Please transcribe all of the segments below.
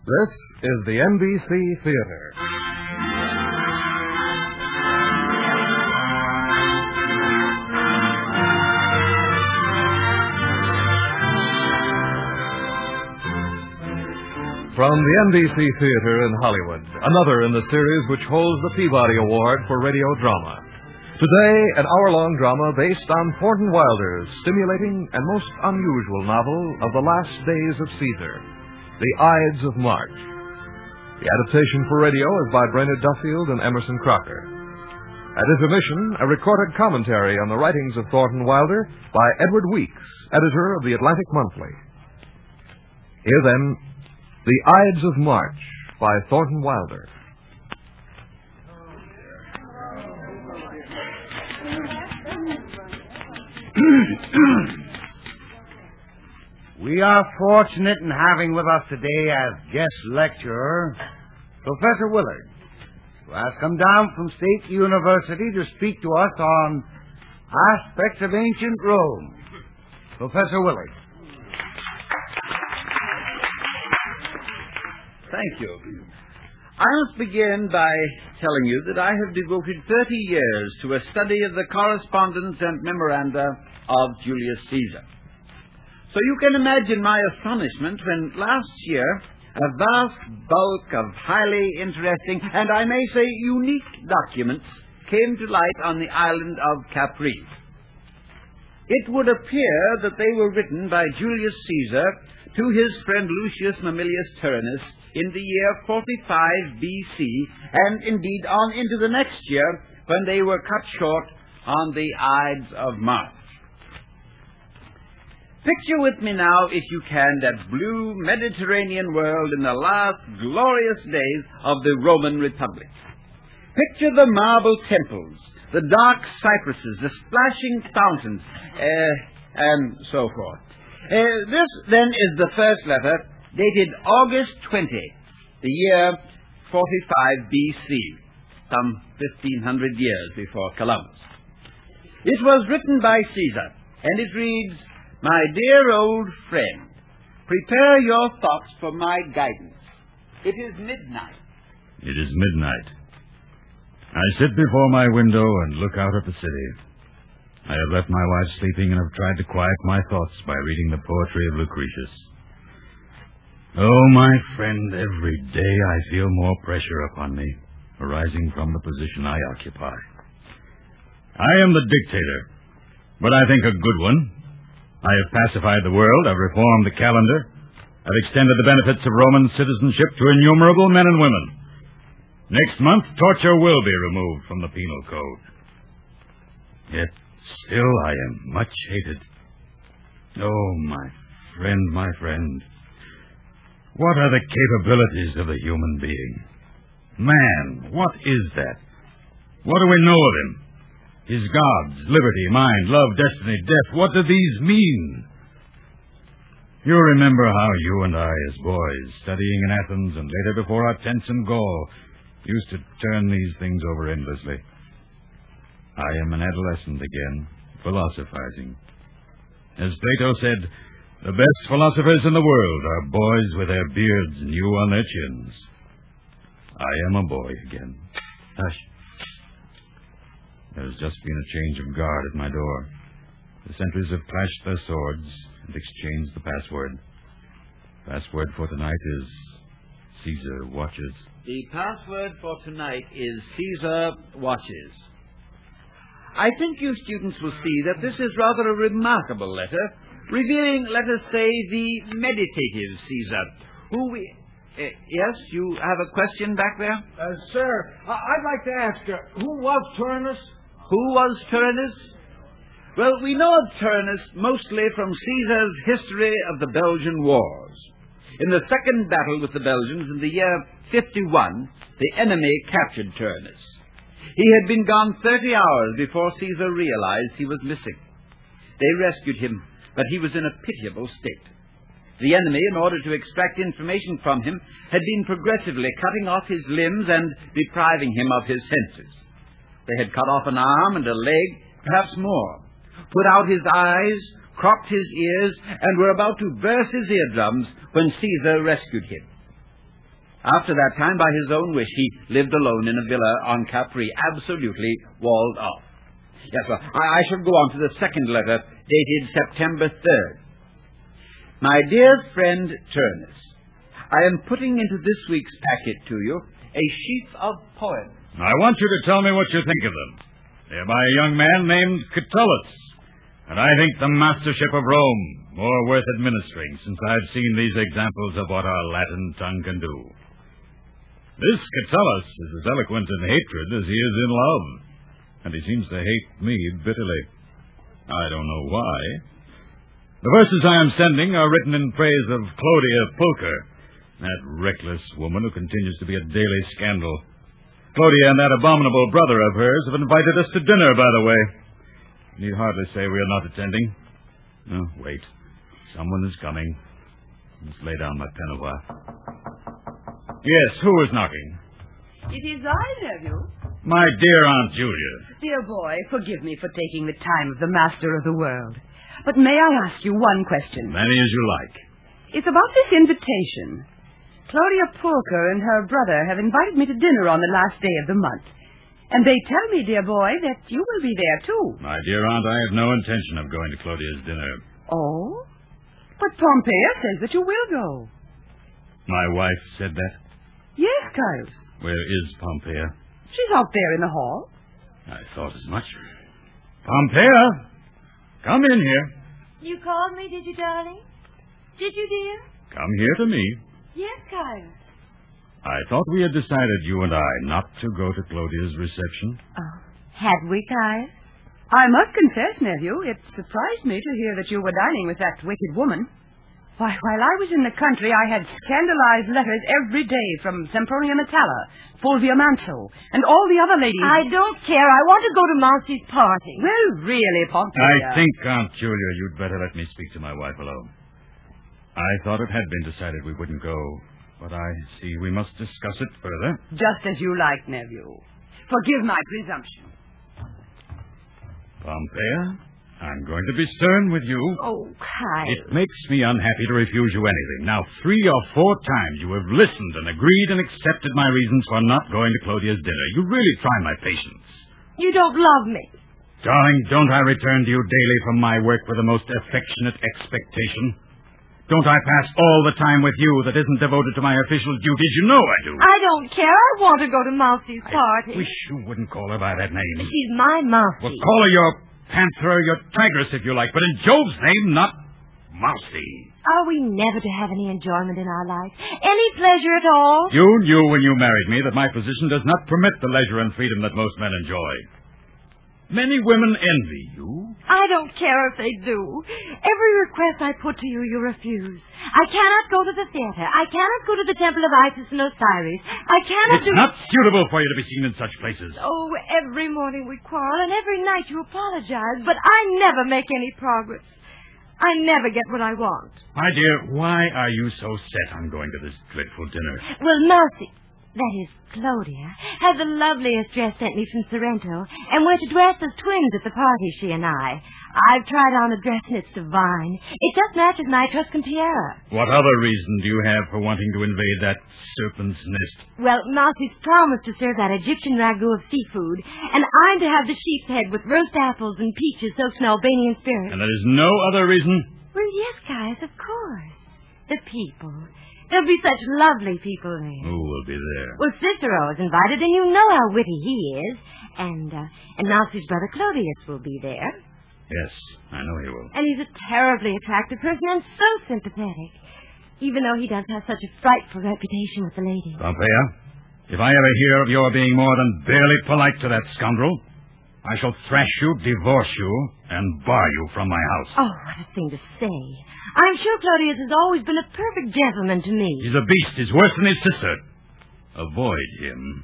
This is the NBC Theater. From the NBC Theater in Hollywood, another in the series which holds the Peabody Award for radio drama. Today, an hour-long drama based on Thornton Wilder's stimulating and most unusual novel of the last days of Caesar, The Ides of March. The adaptation for radio is by Brainerd Duffield and Emerson Crocker. At intermission, a recorded commentary on the writings of Thornton Wilder by Edward Weeks, editor of the Atlantic Monthly. Here then, The Ides of March by Thornton Wilder. We are fortunate in having with us today as guest lecturer Professor Willard, who has come down from State University to speak to us on aspects of ancient Rome. Professor Willard. Thank you. I must begin by telling you that I have devoted 30 years to a study of the correspondence and memoranda of Julius Caesar. So you can imagine my astonishment when last year a vast bulk of highly interesting and I may say unique documents came to light on the island of Capri. It would appear that they were written by Julius Caesar to his friend Lucius Mamilius Turnus in the year 45 B.C., and indeed on into the next year when they were cut short on the Ides of March. Picture with me now, if you can, that blue Mediterranean world in the last glorious days of the Roman Republic. Picture the marble temples, the dark cypresses, the splashing fountains, and so forth. This, then, is the first letter, dated August 20, the year 45 B.C., some 1,500 years before Columbus. It was written by Caesar, and it reads, "My dear old friend, prepare your thoughts for my guidance. It is midnight." It is midnight. I sit before my window and look out at the city. I have left my wife sleeping and have tried to quiet my thoughts by reading the poetry of Lucretius. Oh, my friend, every day I feel more pressure upon me, arising from the position I occupy. I am the dictator, but I think a good one. I have pacified the world, I've reformed the calendar, I've extended the benefits of Roman citizenship to innumerable men and women. Next month, torture will be removed from the penal code. Yet still I am much hated. Oh, my friend, what are the capabilities of the human being? Man, what is that? What do we know of him? His gods, liberty, mind, love, destiny, death, what do these mean? You remember how you and I, as boys, studying in Athens and later before our tents in Gaul, used to turn these things over endlessly. I am an adolescent again, philosophizing. As Plato said, the best philosophers in the world are boys with their beards new on their chins. I am a boy again. Hush. There has just been a change of guard at my door. The sentries have clashed their swords and exchanged the password. Password for tonight is Caesar watches. The password for tonight is Caesar watches. I think you students will see that this is rather a remarkable letter, revealing, let us say, the meditative Caesar, who we... yes, you have a question back there? Sir, I'd like to ask, who was Turnus? Who was Turnus? Well, we know of Turnus mostly from Caesar's history of the Belgian Wars. In the second battle with the Belgians in the year 51, the enemy captured Turnus. He had been gone 30 hours before Caesar realized he was missing. They rescued him, but he was in a pitiable state. The enemy, in order to extract information from him, had been progressively cutting off his limbs and depriving him of his senses. They had cut off an arm and a leg, perhaps more, put out his eyes, cropped his ears, and were about to burst his eardrums when Caesar rescued him. After that time, by his own wish, he lived alone in a villa on Capri, absolutely walled off. Yes, well, I shall go on to the second letter, dated September 3rd. My dear friend Turnus, I am putting into this week's packet to you a sheaf of poems. I want you to tell me what you think of them. They're by a young man named Catullus, and I think the mastership of Rome more worth administering, since I've seen these examples of what our Latin tongue can do. This Catullus is as eloquent in hatred as he is in love, and he seems to hate me bitterly. I don't know why. The verses I am sending are written in praise of Clodia Pulcher, that reckless woman who continues to be a daily scandal. Clodia and that abominable brother of hers have invited us to dinner, by the way. Need hardly say we are not attending. Oh, wait. Someone is coming. Let's lay down my pen a while. Yes, who is knocking? It is I, nephew. My dear Aunt Julia. Dear boy, forgive me for taking the time of the master of the world. But may I ask you one question? Many as you like. It's about this invitation. Clodia Pulcher and her brother have invited me to dinner on the last day of the month. And they tell me, dear boy, that you will be there, too. My dear aunt, I have no intention of going to Clodia's dinner. Oh? But Pompeia says that you will go. My wife said that? Yes, Caius. Where is Pompeia? She's out there in the hall. I thought as much. Pompeia! Come in here. You called me, did you, darling? Did you, dear? Come here to me. Yes, Caius. I thought we had decided, you and I, not to go to Clodia's reception. Oh, had we, Caius? I must confess, nephew, it surprised me to hear that you were dining with that wicked woman. Why, while I was in the country, I had scandalized letters every day from Sempronia Metalla, Fulvia Manso, and all the other ladies. I don't care. I want to go to Mousy's party. Well, really, Pompeia. I think, Aunt Julia, you'd better let me speak to my wife alone. I thought it had been decided we wouldn't go, but I see we must discuss it further. Just as you like, nephew. Forgive my presumption. Pompeia, I'm going to be stern with you. Oh, Caius. It makes me unhappy to refuse you anything. Now, 3 or 4 times you have listened and agreed and accepted my reasons for not going to Clodia's dinner. You really try my patience. You don't love me. Darling, don't I return to you daily from my work with the most affectionate expectation? Don't I pass all the time with you that isn't devoted to my official duties? You know I do. I don't care. I want to go to Mousy's party. I wish you wouldn't call her by that name. She's my Mousy. Well, call her your panther or your tigress if you like, but in Job's name, not Mousy. Are we never to have any enjoyment in our life? Any pleasure at all? You knew when you married me that my position does not permit the leisure and freedom that most men enjoy. Many women envy you. I don't care if they do. Every request I put to you, you refuse. I cannot go to the theater. I cannot go to the Temple of Isis and Osiris. I cannot It's not suitable for you to be seen in such places. Oh, every morning we quarrel, and every night you apologize, but I never make any progress. I never get what I want. My dear, why are you so set on going to this dreadful dinner? Well, Mousy, that is, Clodia, had the loveliest dress sent me from Sorrento, and we're to dress as twins at the party, she and I. I've tried on a dress, and it's divine. It just matches my Etruscan tiara. What other reason do you have for wanting to invade that serpent's nest? Well, Mousy's promised to serve that Egyptian ragout of seafood, and I'm to have the sheep's head with roast apples and peaches soaked in Albanian spirit. And there is no other reason? Well, yes, Caius, of course. The people. There'll be such lovely people there. Who will be there? Well, Cicero is invited, and you know how witty he is. And Mousy's brother Clodius will be there. Yes, I know he will. And he's a terribly attractive person and so sympathetic, even though he does have such a frightful reputation with the ladies. Pompeia, if I ever hear of your being more than barely polite to that scoundrel, I shall thrash you, divorce you, and bar you from my house. Oh, what a thing to say. I'm sure Clodius has always been a perfect gentleman to me. He's a beast. He's worse than his sister. Avoid him.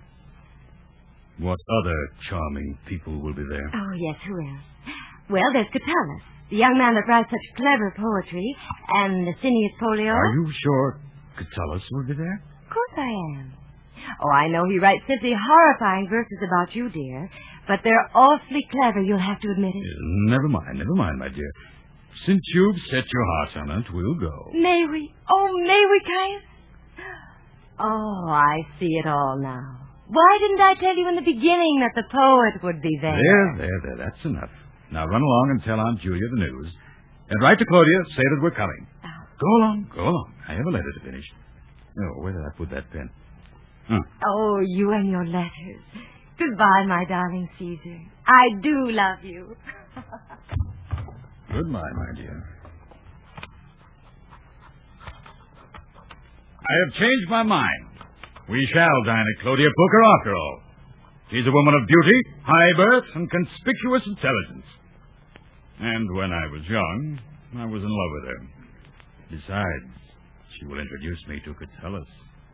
What other charming people will be there? Oh, yes, who else? Well, there's Catullus, the young man that writes such clever poetry, and Asinius Pollio. Are you sure Catullus will be there? Of course I am. Oh, I know he writes simply horrifying verses about you, dear, but they're awfully clever, you'll have to admit it. Never mind, my dear. Since you've set your heart on it, we'll go. May we? Oh, may we, Caius? Oh, I see it all now. Why didn't I tell you in the beginning that the poet would be there? There. That's enough. Now run along and tell Aunt Julia the news. And write to Claudia, say that we're coming. Go along. I have a letter to finish. Oh, where did I put that pen? Oh, you and your letters. Goodbye, my darling Caesar. I do love you. Goodbye, my dear. I have changed my mind. We shall dine at Claudia Pulcher after all. She's a woman of beauty, high birth, and conspicuous intelligence. And when I was young, I was in love with her. Besides, she will introduce me to Catullus.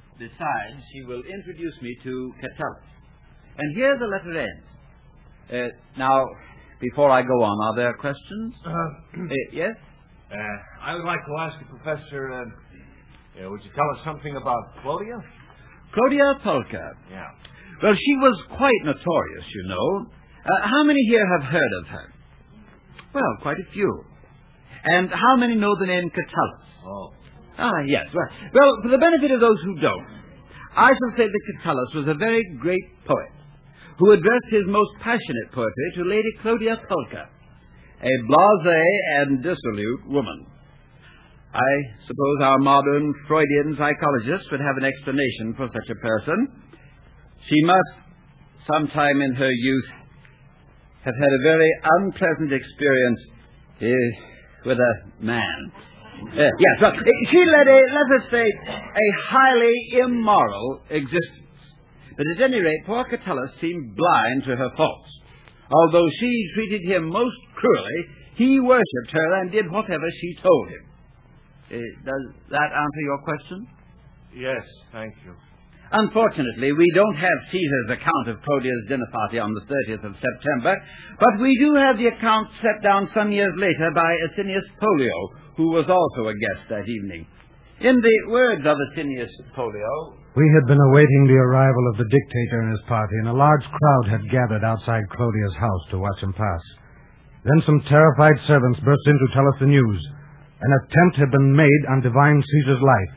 And here the letter ends. Now, before I go on, are there questions? Yes? I would like to ask you, Professor, would you tell us something about Claudia? Claudia Pulcher. Yeah. Well, she was quite notorious, you know. How many here have heard of her? Well, quite a few. And how many know the name Catullus? Oh. Yes. Well, for the benefit of those who don't, I shall say that Catullus was a very great poet who addressed his most passionate poetry to Lady Claudia Pulcher, a blasé and dissolute woman. I suppose our modern Freudian psychologist would have an explanation for such a person. She must, sometime in her youth, have had a very unpleasant experience with a man. Yes, well, she led let us say, a highly immoral existence. But at any rate, poor Catullus seemed blind to her faults. Although she treated him most cruelly, he worshipped her and did whatever she told him. Does that answer your question? Yes, thank you. Unfortunately, we don't have Caesar's account of Claudia's dinner party on the 30th of September, but we do have the account set down some years later by Asinius Pollio, who was also a guest that evening. In the words of Asinius Pollio, we had been awaiting the arrival of the dictator and his party, and a large crowd had gathered outside Claudia's house to watch him pass. Then some terrified servants burst in to tell us the news. An attempt had been made on divine Caesar's life.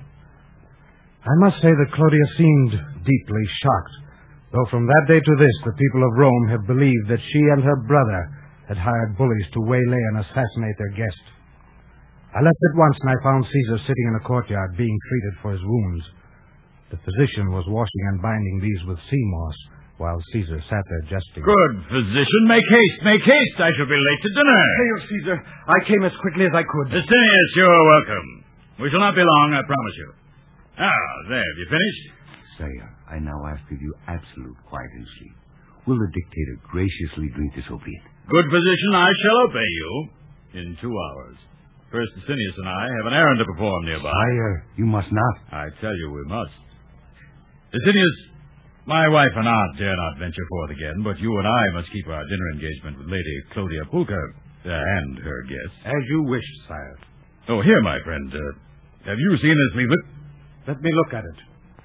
I must say that Claudia seemed deeply shocked, though from that day to this the people of Rome have believed that she and her brother had hired bullies to waylay and assassinate their guest. I left at once, and I found Caesar sitting in a courtyard being treated for his wounds. The physician was washing and binding these with sea moss, while Caesar sat there jesting. Good physician, make haste. I shall be late to dinner. Hail, Caesar. I came as quickly as I could. Asinius, you're welcome. We shall not be long, I promise you. There, have you finished? Sire, I now ask of you absolute quiet and sleep. Will the dictator graciously drink this opiate? Good physician, I shall obey you in 2 hours. First, Asinius and I have an errand to perform nearby. Sire, you must not. I tell you we must. Asinius, my wife and aunt dare not venture forth again, but you and I must keep our dinner engagement with Lady Claudia Pulcher and her guests. As you wish, sire. Oh, here, my friend. Have you seen this leaflet? Let me look at it.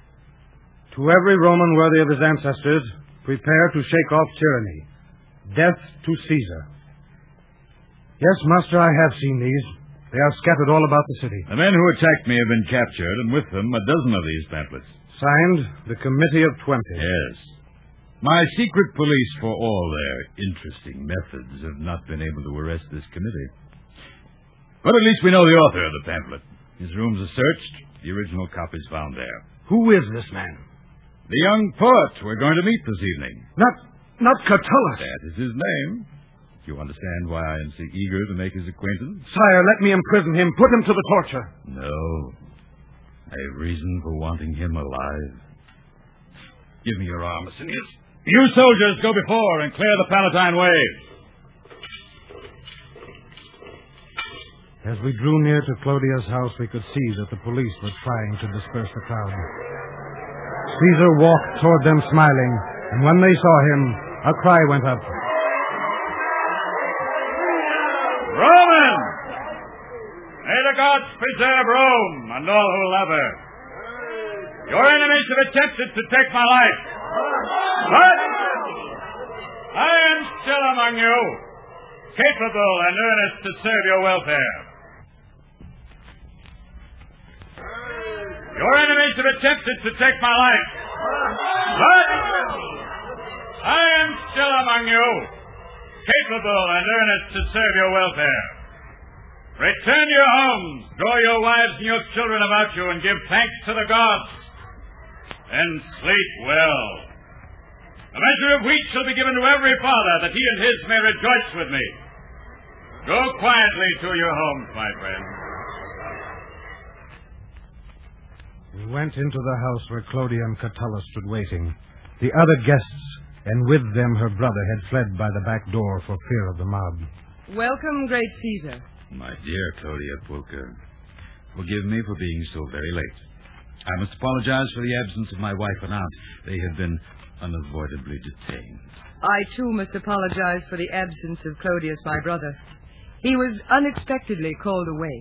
To every Roman worthy of his ancestors, prepare to shake off tyranny. Death to Caesar. Yes, master, I have seen these. They are scattered all about the city. The men who attacked me have been captured, and with them a dozen of these pamphlets. Signed, the Committee of 20. Yes. My secret police, for all their interesting methods, have not been able to arrest this committee. But at least we know the author of the pamphlet. His rooms are searched, the original copies found there. Who is this man? The young poet we're going to meet this evening. Not Catullus. That is his name. Do you understand why I am so eager to make his acquaintance? Sire, let me imprison him. Put him to the torture. No. I have reason for wanting him alive. Give me your arm, Asinius. You soldiers, go before and clear the Palatine way. As we drew near to Claudia's house, we could see that the police were trying to disperse the crowd. Caesar walked toward them smiling, and when they saw him, a cry went up. Roman! May the gods preserve Rome and all who love her. Your enemies have attempted to take my life. But I am still among you, capable and earnest to serve your welfare. Your enemies have attempted to take my life. But I am still among you, capable and earnest to serve your welfare. Return to your homes, draw your wives and your children about you, and give thanks to the gods. And sleep well. A measure of wheat shall be given to every father, that he and his may rejoice with me. Go quietly to your homes, my friends. We went into the house where Clodia and Catullus stood waiting. The other guests, and with them her brother, had fled by the back door for fear of the mob. Welcome, great Caesar. My dear Clodia Pulcher, forgive me for being so very late. I must apologize for the absence of my wife and aunt. They have been unavoidably detained. I, too, must apologize for the absence of Clodius, my brother. He was unexpectedly called away.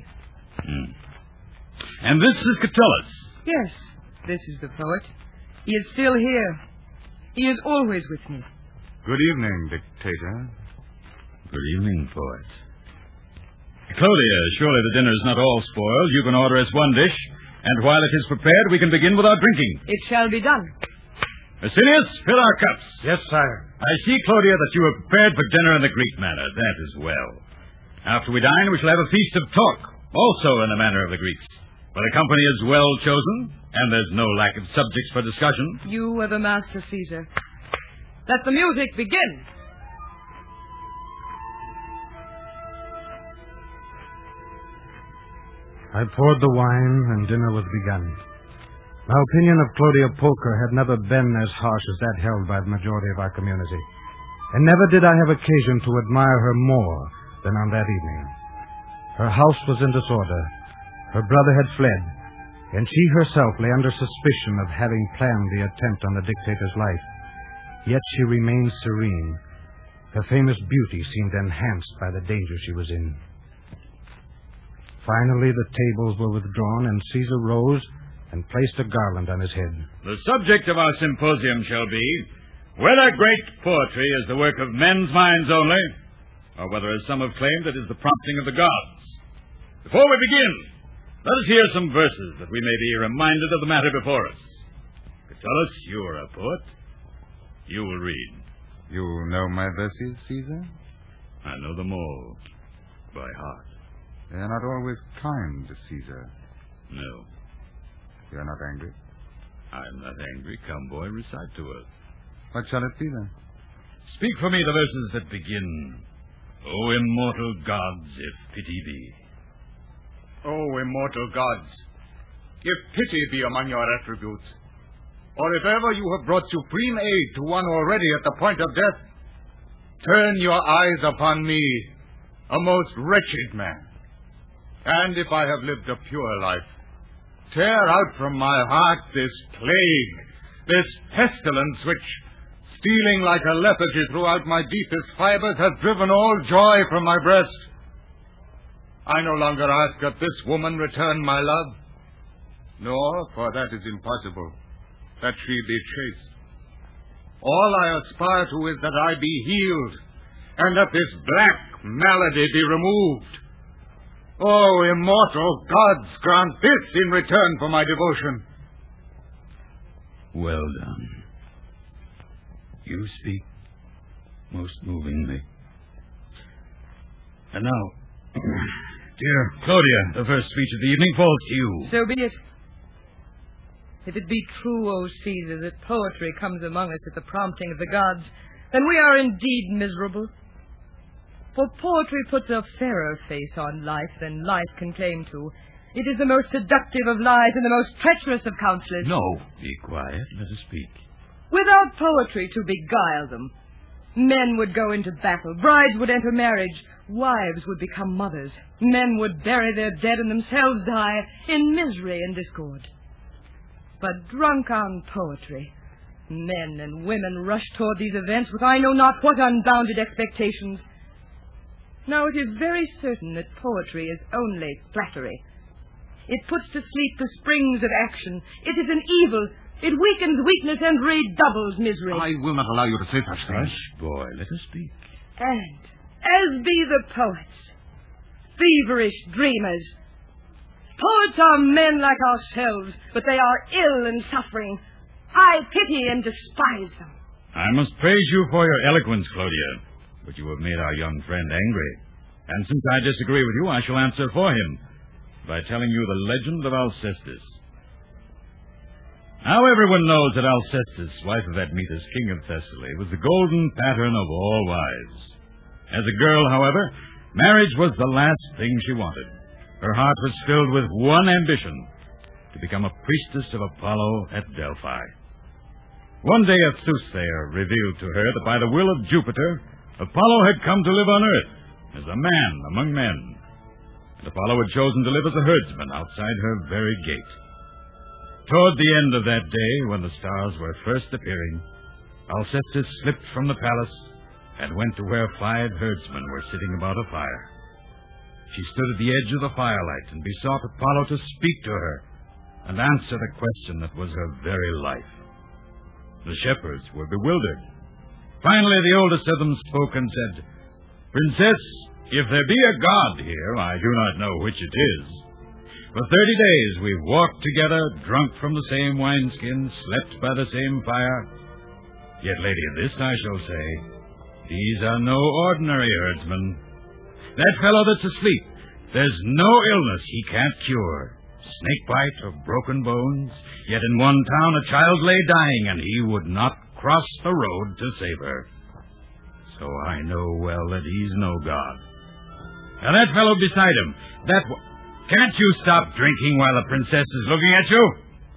And this is Catullus. Yes, this is the poet. He is still here. He is always with me. Good evening, Dictator. Good evening, poet. Clodia, surely the dinner is not all spoiled. You can order us one dish, and while it is prepared, we can begin with our drinking. It shall be done. Asinius, fill our cups. Yes, sire. I see, Clodia, that you have prepared for dinner in the Greek manner. That is well. After we dine, we shall have a feast of talk, also in the manner of the Greeks. For the company is well chosen, and there's no lack of subjects for discussion. You are the master, Caesar. Let the music begin. I poured the wine, and dinner was begun. My opinion of Clodia Pulcher had never been as harsh as that held by the majority of our community. And never did I have occasion to admire her more than on that evening. Her house was in disorder. Her brother had fled, and she herself lay under suspicion of having planned the attempt on the dictator's life. Yet she remained serene. Her famous beauty seemed enhanced by the danger she was in. Finally, the tables were withdrawn, and Caesar rose and placed a garland on his head. The subject of our symposium shall be whether great poetry is the work of men's minds only, or whether, as some have claimed, it is the prompting of the gods. Before we begin, let us hear some verses that we may be reminded of the matter before us. Catullus, you are a poet. You will read. You know my verses, Caesar? I know them all by heart. They are not always kind, Caesar. No. You are not angry? I'm not angry. Come, boy, recite to us. What shall it be, then? Speak for me the verses that begin, O immortal gods, if pity be. O immortal gods, if pity be among your attributes, or if ever you have brought supreme aid to one already at the point of death, turn your eyes upon me, a most wretched man. And if I have lived a pure life, tear out from my heart this plague, this pestilence which, stealing like a lethargy throughout my deepest fibers, has driven all joy from my breast. I no longer ask that this woman return my love, nor, for that is impossible, that she be chaste. All I aspire to is that I be healed, and that this black malady be removed. Oh, immortal gods, grant this in return for my devotion. Well done. You speak most movingly. And now, dear Clodia, the first speech of the evening falls to you. So be it. If it be true, O Caesar, that poetry comes among us at the prompting of the gods, then we are indeed miserable. For poetry puts a fairer face on life than life can claim to. It is the most seductive of lies and the most treacherous of counselors. No, be quiet. Let us speak. Without poetry to beguile them, men would go into battle, brides would enter marriage, wives would become mothers, men would bury their dead and themselves die in misery and discord. But drunk on poetry, men and women rush toward these events with I know not what unbounded expectations. Now, it is very certain that poetry is only flattery. It puts to sleep the springs of action. It is an evil. It weakens weakness and redoubles misery. I will not allow you to say such things. Hush, boy, let us speak. And, as be the poets, feverish dreamers, Poets are men like ourselves, but they are ill and suffering. I pity and despise them. I must praise you for your eloquence, Claudia, but you have made our young friend angry. And since I disagree with you, I shall answer for him by telling you the legend of Alcestis. Now everyone knows that Alcestis, wife of Admetus, king of Thessaly, was the golden pattern of all wives. As a girl, however, marriage was the last thing she wanted. Her heart was filled with one ambition, to become a priestess of Apollo at Delphi. One day a soothsayer revealed to her that by the will of Jupiter, Apollo had come to live on Earth as a man among men. And Apollo had chosen to live as a herdsman outside her very gate. Toward the end of that day, when the stars were first appearing, Alcestis slipped from the palace and went to where 5 herdsmen were sitting about a fire. She stood at the edge of the firelight and besought Apollo to speak to her and answer the question that was her very life. The shepherds were bewildered. Finally, the oldest of them spoke and said, "Princess, if there be a god here, I do not know which it is. For 30 days we've walked together, drunk from the same wineskin, slept by the same fire. Yet, lady, this I shall say, these are no ordinary herdsmen. That fellow that's asleep, there's no illness he can't cure. Snakebite or broken bones. Yet in one town a child lay dying, and he would not cross the road to save her. So I know well that he's no god. Now that fellow beside him, can't you stop drinking while the princess is looking at you?"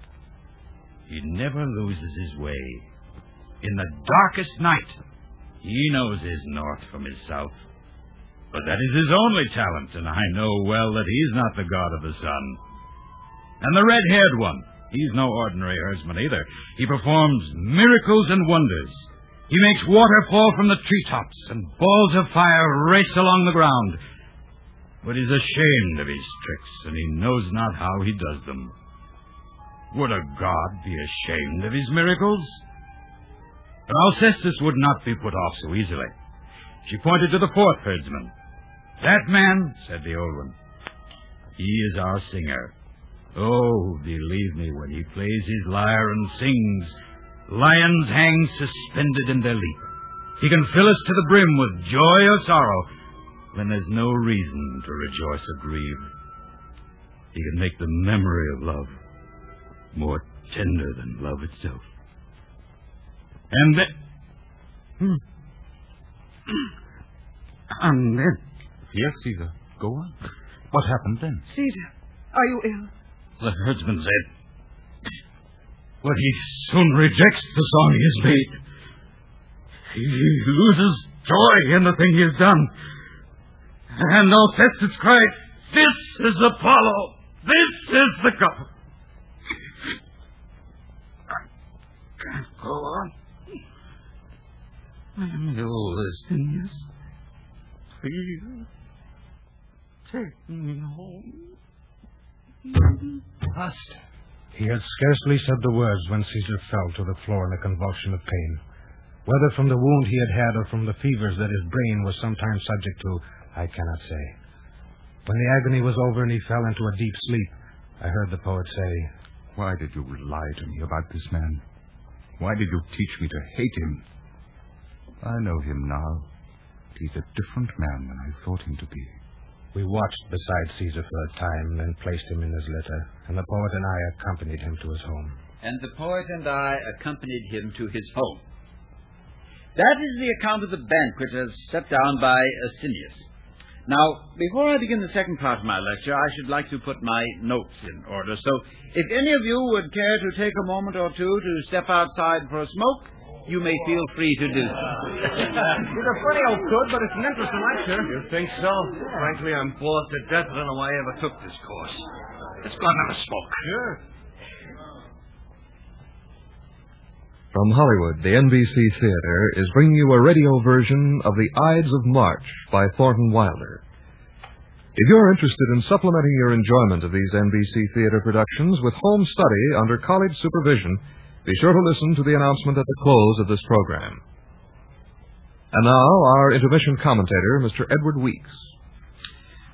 He never loses his way. In the darkest night, he knows his north from his south. But that is his only talent, and I know well that he's not the god of the sun. And the red-haired one, he's no ordinary herdsman either. He performs miracles and wonders. He makes water fall from the treetops, and balls of fire race along the ground. But he's ashamed of his tricks, and he knows not how he does them. Would a god be ashamed of his miracles? But Alcestis would not be put off so easily. She pointed to the 4th herdsman. "That man," said the old one, "he is our singer. Oh, believe me, when he plays his lyre and sings, lions hang suspended in their leap. He can fill us to the brim with joy or sorrow, when there's no reason to rejoice or grieve. He can make the memory of love more tender than love itself. And then... Yes, Caesar. Go on. What happened then? Caesar, are you ill? The herdsman said, "But he soon rejects the song he has made. He loses joy in the thing he has done. And Alcestis cried, 'This is Apollo! This is the god!' I can't go on. I am ill, Asinius. Please, take me home." Master. He had scarcely said the words when Caesar fell to the floor in a convulsion of pain. Whether from the wound he had had or from the fevers that his brain was sometimes subject to, I cannot say. When the agony was over and he fell into a deep sleep, I heard the poet say, "Why did you lie to me about this man? Why did you teach me to hate him? I know him now. He's a different man than I thought him to be." We watched beside Caesar for a time, then placed him in his litter, and the poet and I accompanied him to his home. And the poet and I accompanied him to his home. That is the account of the banquet as set down by Asinius. Now, before I begin the second part of my lecture, I should like to put my notes in order. So, if any of you would care to take a moment or two to step outside for a smoke, you may feel free to do so. These are pretty old good, but it's an interesting lecture. You think so? Frankly, I'm bored to death. I don't know why I ever took this course. Let's go and have a smoke. Sure. From Hollywood, the NBC Theater is bringing you a radio version of The Ides of March by Thornton Wilder. If you're interested in supplementing your enjoyment of these NBC Theater productions with home study under college supervision, be sure to listen to the announcement at the close of this program. And now, our intermission commentator, Mr. Edward Weeks.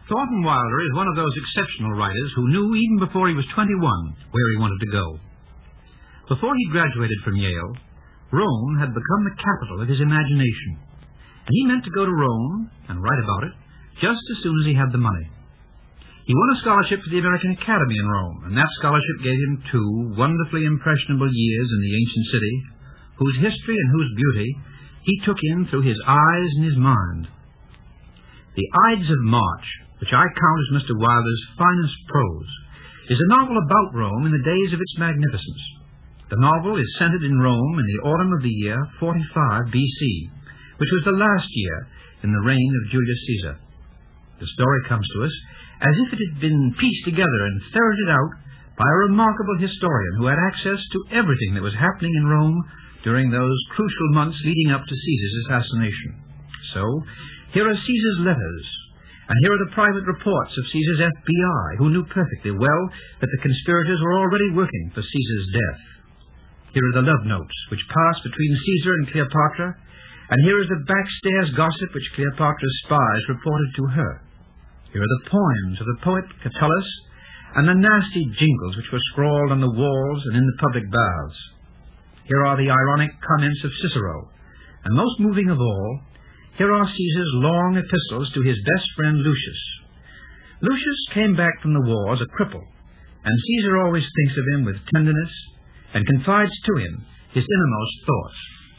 Thornton Wilder is one of those exceptional writers who knew even before he was 21 where he wanted to go. Before he graduated from Yale, Rome had become the capital of his imagination, and he meant to go to Rome and write about it just as soon as he had the money. He won a scholarship for the American Academy in Rome, and that scholarship gave him 2 wonderfully impressionable years in the ancient city, whose history and whose beauty he took in through his eyes and his mind. The Ides of March, which I count as Mr. Wilder's finest prose, is a novel about Rome in the days of its magnificence. The novel is centered in Rome in the autumn of the year 45 B.C., which was the last year in the reign of Julius Caesar. The story comes to us as if it had been pieced together and ferreted out by a remarkable historian who had access to everything that was happening in Rome during those crucial months leading up to Caesar's assassination. So, here are Caesar's letters, and here are the private reports of Caesar's FBI, who knew perfectly well that the conspirators were already working for Caesar's death. Here are the love notes which passed between Caesar and Cleopatra, and here is the backstairs gossip which Cleopatra's spies reported to her. Here are the poems of the poet Catullus, and the nasty jingles which were scrawled on the walls and in the public baths. Here are the ironic comments of Cicero, and most moving of all, here are Caesar's long epistles to his best friend Lucius. Lucius came back from the war as a cripple, and Caesar always thinks of him with tenderness and confides to him his innermost thoughts.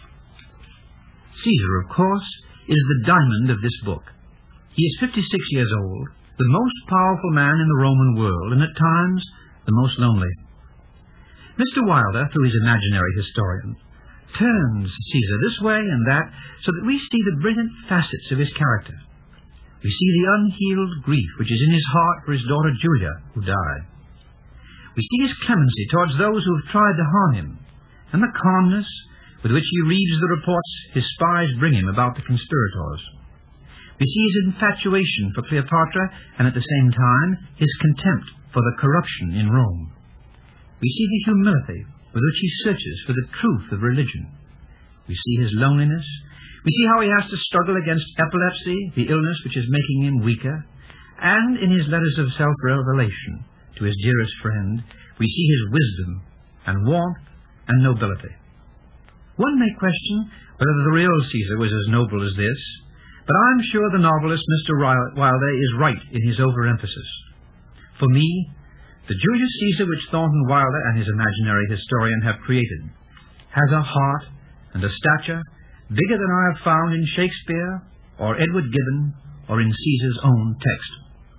Caesar, of course, is the diamond of this book. He is 56 years old, the most powerful man in the Roman world, and at times the most lonely. Mr. Wilder, through his imaginary historian, turns Caesar this way and that so that we see the brilliant facets of his character. We see the unhealed grief which is in his heart for his daughter Julia, who died. We see his clemency towards those who have tried to harm him, and the calmness with which he reads the reports his spies bring him about the conspirators. We see his infatuation for Cleopatra, and at the same time his contempt for the corruption in Rome. We see the humility with which he searches for the truth of religion. We see his loneliness. We see how he has to struggle against epilepsy, the illness which is making him weaker. And in his letters of self-revelation to his dearest friend, we see his wisdom and warmth and nobility. One may question whether the real Caesar was as noble as this, but I'm sure the novelist Mr. Wilder is right in his overemphasis. For me, the Julius Caesar which Thornton Wilder and his imaginary historian have created has a heart and a stature bigger than I have found in Shakespeare or Edward Gibbon or in Caesar's own text.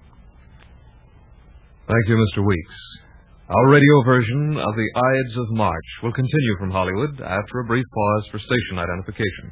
Thank you, Mr. Weeks. Our radio version of the Ides of March will continue from Hollywood after a brief pause for station identification.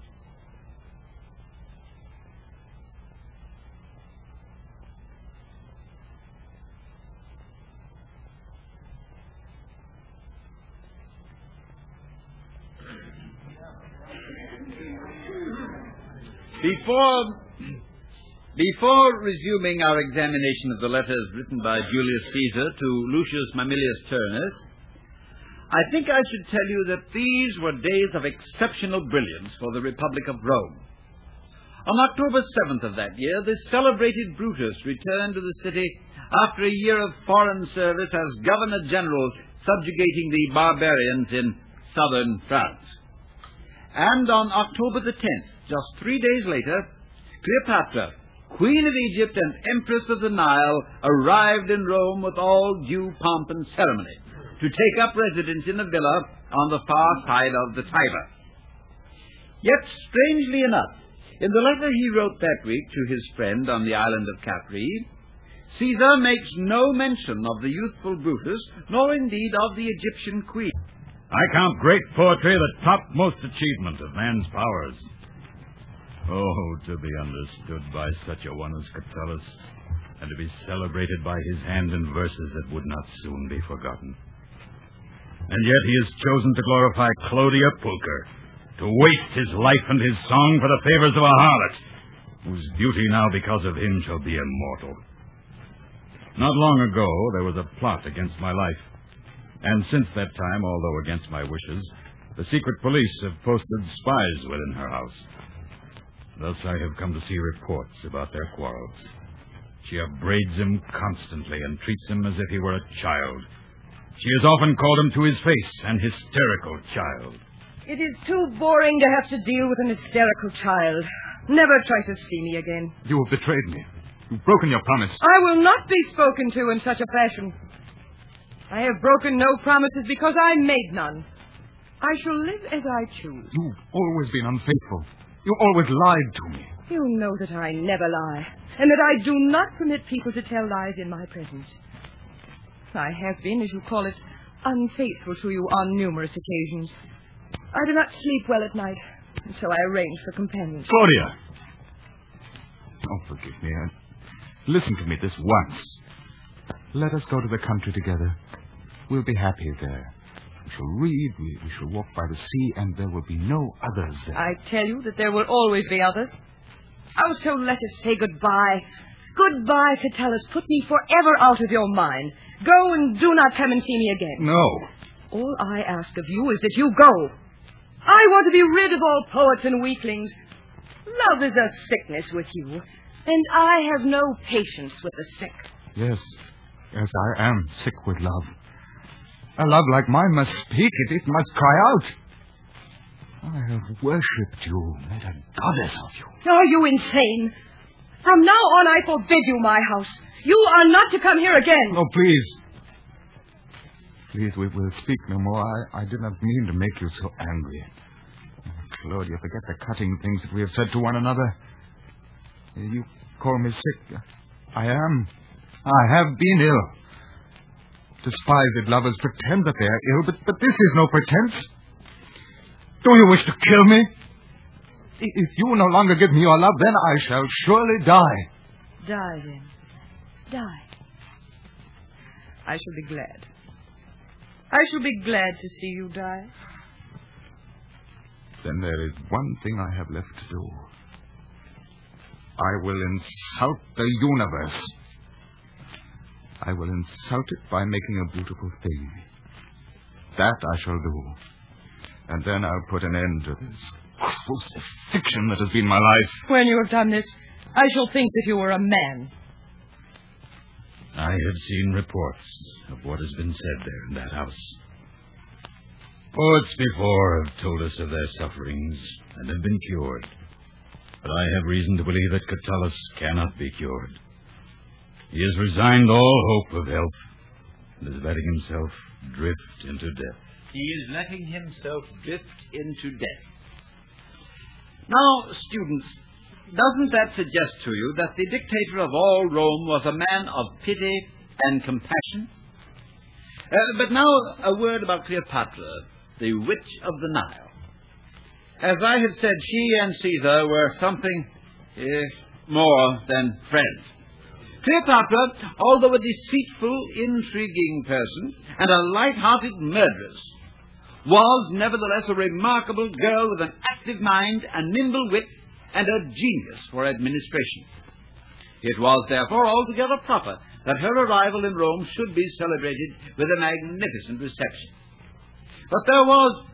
Before resuming our examination of the letters written by Julius Caesar to Lucius Mamilius Turnus, I think I should tell you that these were days of exceptional brilliance for the Republic of Rome. On October 7th of that year, the celebrated Brutus returned to the city after a year of foreign service as Governor-General subjugating the barbarians in southern France. And on October the 10th, just 3 days later, Cleopatra, Queen of Egypt and Empress of the Nile, arrived in Rome with all due pomp and ceremony to take up residence in a villa on the far side of the Tiber. Yet, strangely enough, in the letter he wrote that week to his friend on the island of Capri, Caesar makes no mention of the youthful Brutus, nor indeed of the Egyptian queen. I count great poetry the topmost achievement of man's powers. Oh, to be understood by such a one as Catullus, and to be celebrated by his hand in verses that would not soon be forgotten. And yet he has chosen to glorify Clodia Pulcher, to waste his life and his song for the favors of a harlot, whose beauty now because of him shall be immortal. Not long ago there was a plot against my life, and since that time, although against my wishes, the secret police have posted spies within her house. Thus I have come to see reports about their quarrels. She upbraids him constantly and treats him as if he were a child. She has often called him to his face an hysterical child. It is too boring to have to deal with an hysterical child. Never try to see me again. You have betrayed me. You've broken your promise. I will not be spoken to in such a fashion. I have broken no promises because I made none. I shall live as I choose. You've always been unfaithful. You always lied to me. You know that I never lie, and that I do not permit people to tell lies in my presence. I have been, as you call it, unfaithful to you on numerous occasions. I do not sleep well at night, and so I arrange for companions. Claudia! Oh, forgive me. Listen to me this once. Let us go to the country together. We'll be happy there. We shall read, we shall walk by the sea, and there will be no others there. I tell you that there will always be others. Oh, so let us say goodbye. Goodbye, Catullus. Put me forever out of your mind. Go and do not come and see me again. No. All I ask of you is that you go. I want to be rid of all poets and weaklings. Love is a sickness with you, and I have no patience with the sick. Yes, I am sick with love. A love like mine must speak, it must cry out. I have worshipped you, made a goddess of you. Are you insane? From now on, I forbid you my house. You are not to come here again. Oh, please. Please, we will speak no more. I did not mean to make you so angry. Claudia, forget the cutting things that we have said to one another. You call me sick. I am. I have been ill. Despised lovers pretend that they are ill, but this is no pretense. Do you wish to kill me? If you no longer give me your love, then I shall surely die. Die, then. Die. I shall be glad. I shall be glad to see you die. Then there is one thing I have left to do. I will insult the universe. I will insult it by making a beautiful thing. That I shall do. And then I'll put an end to this crucifixion that has been my life. When you have done this, I shall think that you were a man. I have seen reports of what has been said there in that house. Poets before have told us of their sufferings and have been cured. But I have reason to believe that Catullus cannot be cured. He has resigned all hope of help and is letting himself drift into death. He is letting himself drift into death. Now, students, doesn't that suggest to you that the dictator of all Rome was a man of pity and compassion? But now a word about Cleopatra, the witch of the Nile. As I have said, she and Caesar were something more than friends. Cleopatra, although a deceitful, intriguing person and a light-hearted murderess, was nevertheless a remarkable girl with an active mind, a nimble wit, and a genius for administration. It was therefore altogether proper that her arrival in Rome should be celebrated with a magnificent reception. But there was,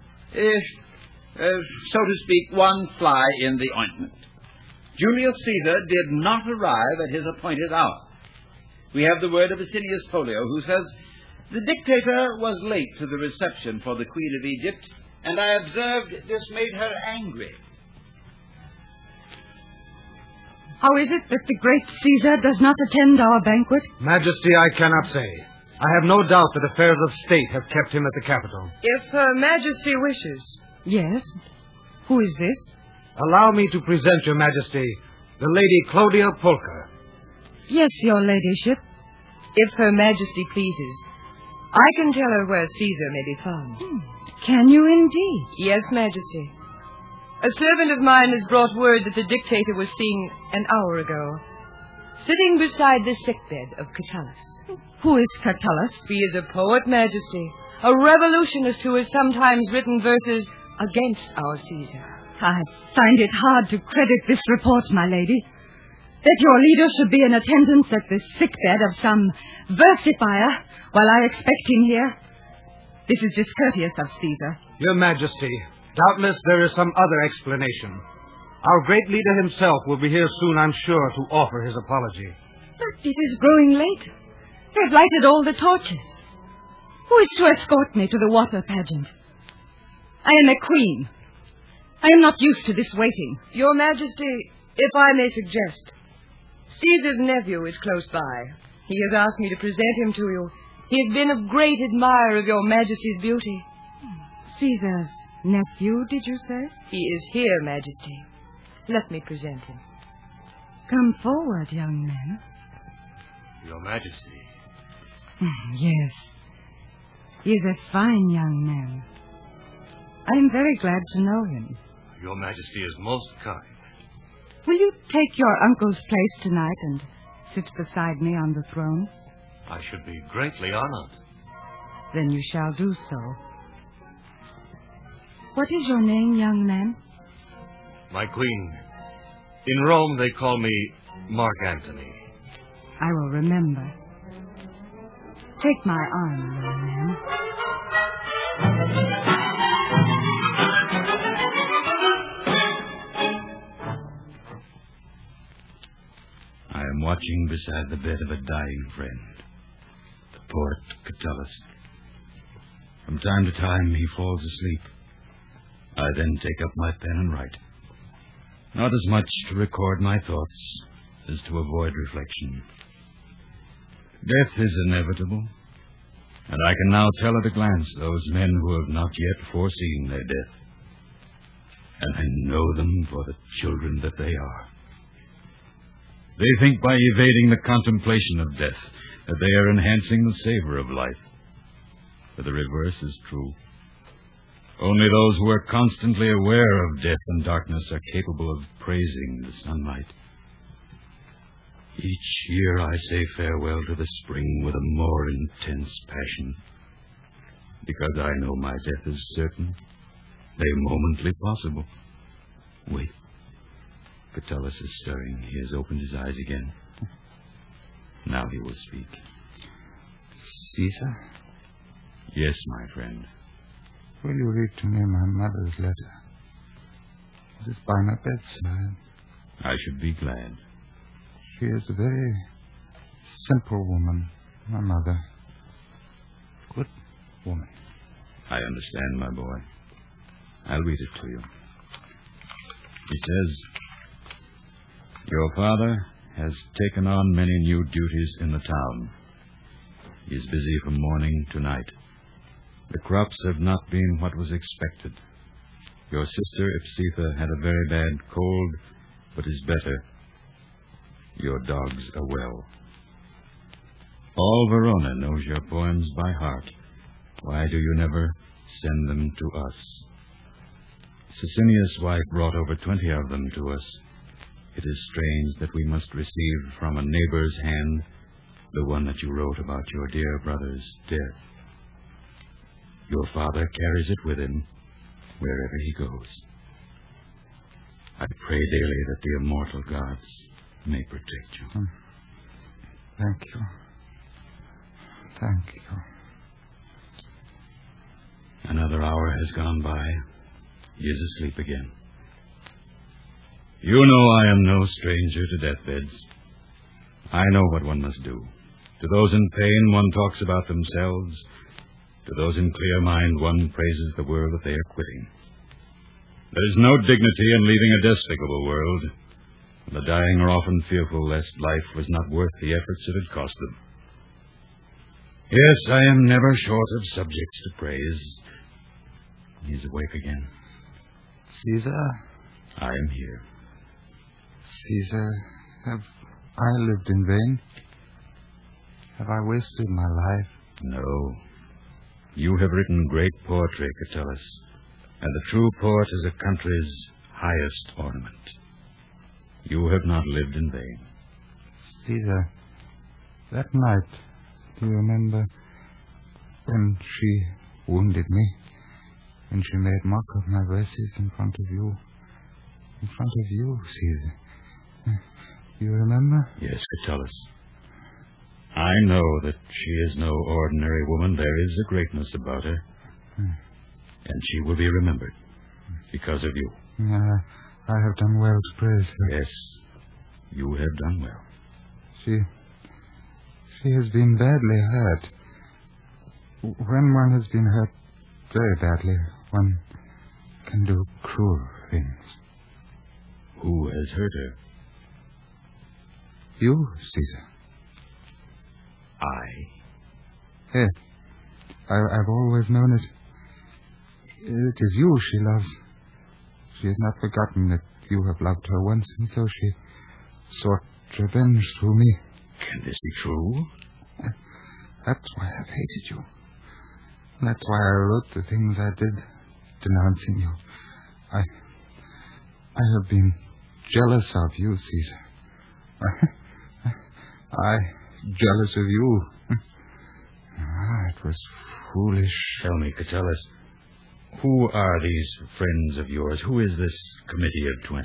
so to speak, one fly in the ointment. Julius Caesar did not arrive at his appointed hour. We have the word of Asinius Pollio, who says, "The dictator was late to the reception for the Queen of Egypt, and I observed this made her angry." How is it that the great Caesar does not attend our banquet? Majesty, I cannot say. I have no doubt that affairs of state have kept him at the capital. If Her Majesty wishes. Yes? Who is this? Allow me to present your Majesty the Lady Claudia Polka. Yes, your ladyship. If Her Majesty pleases. I can tell her where Caesar may be found. Can you indeed? Yes, Majesty. A servant of mine has brought word that the dictator was seen an hour ago, sitting beside the sickbed of Catullus. Who is Catullus? He is a poet, Majesty, a revolutionist who has sometimes written verses against our Caesar. I find it hard to credit this report, my lady. That your leader should be in attendance at the sickbed of some versifier while I expect him here. This is discourteous of Caesar. Your Majesty, doubtless there is some other explanation. Our great leader himself will be here soon, I'm sure, to offer his apology. But it is growing late. They've lighted all the torches. Who is to escort me to the water pageant? I am a queen. I am not used to this waiting. Your Majesty, if I may suggest, Caesar's nephew is close by. He has asked me to present him to you. He has been a great admirer of your Majesty's beauty. Caesar's nephew, did you say? He is here, Majesty. Let me present him. Come forward, young man. Your Majesty. Yes. He is a fine young man. I am very glad to know him. Your Majesty is most kind. Will you take your uncle's place tonight and sit beside me on the throne? I should be greatly honored. Then you shall do so. What is your name, young man? My queen. In Rome, they call me Mark Antony. I will remember. Take my arm, young man. I am watching beside the bed of a dying friend, the poet Catullus. From time to time, he falls asleep. I then take up my pen and write. Not as much to record my thoughts as to avoid reflection. Death is inevitable, and I can now tell at a glance those men who have not yet foreseen their death. And I know them for the children that they are. They think by evading the contemplation of death that they are enhancing the savor of life. But the reverse is true. Only those who are constantly aware of death and darkness are capable of praising the sunlight. Each year I say farewell to the spring with a more intense passion. Because I know my death is certain, though momently possible. Wait. Catullus is stirring. He has opened his eyes again. Now he will speak. Caesar? Yes, my friend. Will you read to me my mother's letter? It is by my bedside. I should be glad. She is a very simple woman, my mother. Good woman. I understand, my boy. I'll read it to you. He says, your father has taken on many new duties in the town. He is busy from morning to night. The crops have not been what was expected. Your sister Ipsitha had a very bad cold, but is better. Your dogs are well. All Verona knows your poems by heart. Why do you never send them to us? Sicinius' wife brought over 20 of them to us. It is strange that we must receive from a neighbor's hand the one that you wrote about your dear brother's death. Your father carries it with him wherever he goes. I pray daily that the immortal gods may protect you. Thank you. Thank you. Another hour has gone by. He is asleep again. You know I am no stranger to deathbeds. I know what one must do. To those in pain, one talks about themselves. To those in clear mind, one praises the world that they are quitting. There is no dignity in leaving a despicable world. The dying are often fearful lest life was not worth the efforts it had cost them. Yes, I am never short of subjects to praise. He is awake again. Caesar? I am here. Caesar, have I lived in vain? Have I wasted my life? No. You have written great poetry, Catullus, and the true poet is a country's highest ornament. You have not lived in vain. Caesar, that night, do you remember when she wounded me? When she made mock of my verses in front of you? In front of you, Caesar. You remember? Yes, Catullus. I know that she is no ordinary woman. There is a greatness about her. And she will be remembered because of you. I have done well to praise her. Yes, you have done well. She She has been badly hurt. When one has been hurt very badly, one can do cruel things. Who has hurt her? You, Caesar. I? Yes. I've always known it. It is you she loves. She has not forgotten that you have loved her once, and so she sought revenge through me. Can this be true? That's why I've hated you. That's why I wrote the things I did, denouncing you. I have been jealous of you, Caesar. I jealous of you. It was foolish. Tell me, Catullus, who are these friends of yours? Who is this Committee of 20?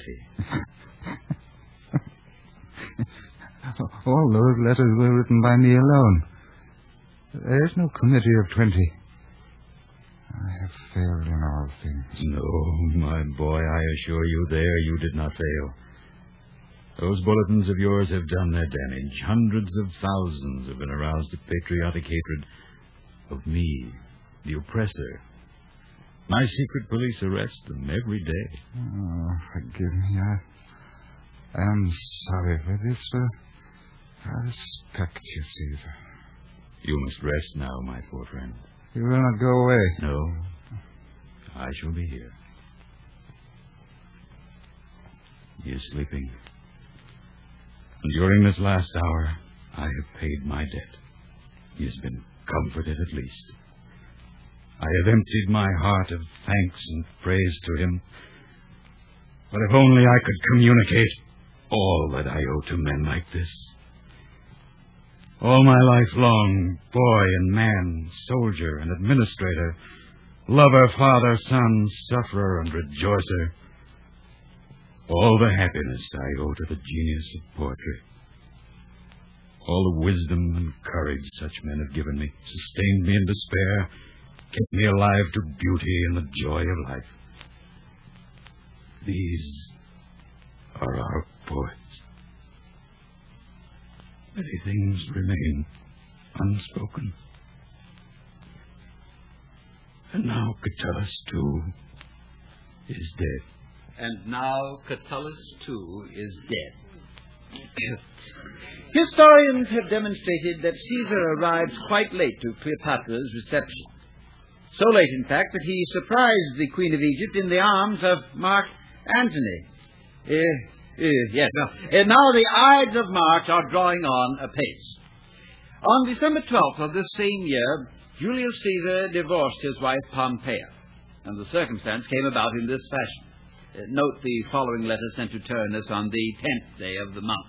All those letters were written by me alone. There is no Committee of 20. I have failed in all things. No, my boy, I assure you there you did not fail. Those bulletins of yours have done their damage. Hundreds of thousands have been aroused to patriotic hatred of me, the oppressor. My secret police arrest them every day. Oh, forgive me. I am sorry for this. I respect you, Caesar. You must rest now, my poor friend. You will not go away. No. I shall be here. He is sleeping. And during this last hour, I have paid my debt. He has been comforted at least. I have emptied my heart of thanks and praise to him. But if only I could communicate all that I owe to men like this. All my life long, boy and man, soldier and administrator, lover, father, son, sufferer and rejoicer. All the happiness I owe to the genius of poetry. All the wisdom and courage such men have given me, sustained me in despair, kept me alive to beauty and the joy of life. These are our poets. Many things remain unspoken. And now Catullus, too, is dead. And now Catullus, too, is dead. Historians have demonstrated that Caesar arrived quite late to Cleopatra's reception. So late, in fact, that he surprised the Queen of Egypt in the arms of Mark Antony. Now the Ides of March are drawing on apace. On December 12th of this same year, Julius Caesar divorced his wife Pompeia, and the circumstance came about in this fashion. Note the following letter sent to Turnus on the 10th day of the month.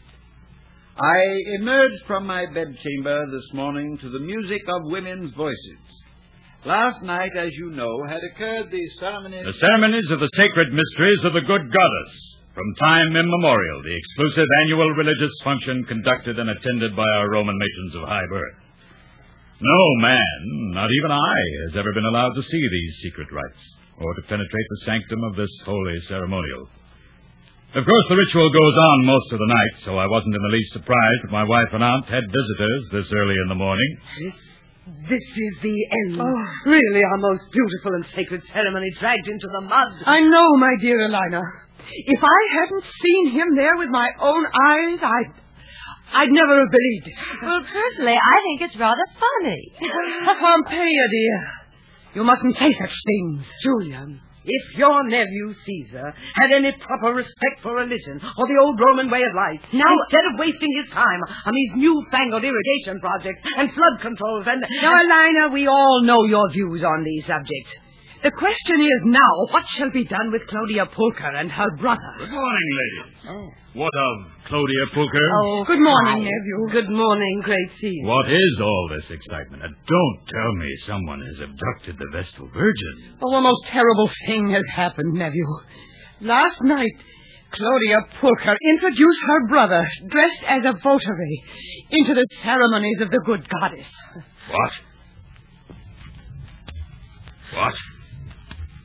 I emerged from my bedchamber this morning to the music of women's voices. Last night, as you know, had occurred the ceremonies... The ceremonies of the sacred mysteries of the good goddess. From time immemorial, the exclusive annual religious function conducted and attended by our Roman matrons of high birth. No man, not even I, has ever been allowed to see these secret rites, or to penetrate the sanctum of this holy ceremonial. Of course, the ritual goes on most of the night, so I wasn't in the least surprised that my wife and aunt had visitors this early in the morning. This is the end. Oh, really, our most beautiful and sacred ceremony dragged into the mud. I know, my dear Elina. If I hadn't seen him there with my own eyes, I'd never have believed it. Well, personally, I think it's rather funny. Pompeia, dear, you mustn't say such things. Julian, if your nephew Caesar had any proper respect for religion or the old Roman way of life, instead of wasting his time on these newfangled irrigation projects and flood controls and... Now, Elina, we all know your views on these subjects. The question is now, what shall be done with Clodia Pulcher and her brother? Good morning, ladies. Oh. What of Clodia Pulcher? Oh, good morning, nephew. Good morning, great Caesar. What is all this excitement? Don't tell me someone has abducted the Vestal Virgin. Oh, a most terrible thing has happened, nephew. Last night, Clodia Pulcher introduced her brother, dressed as a votary, into the ceremonies of the good goddess. What?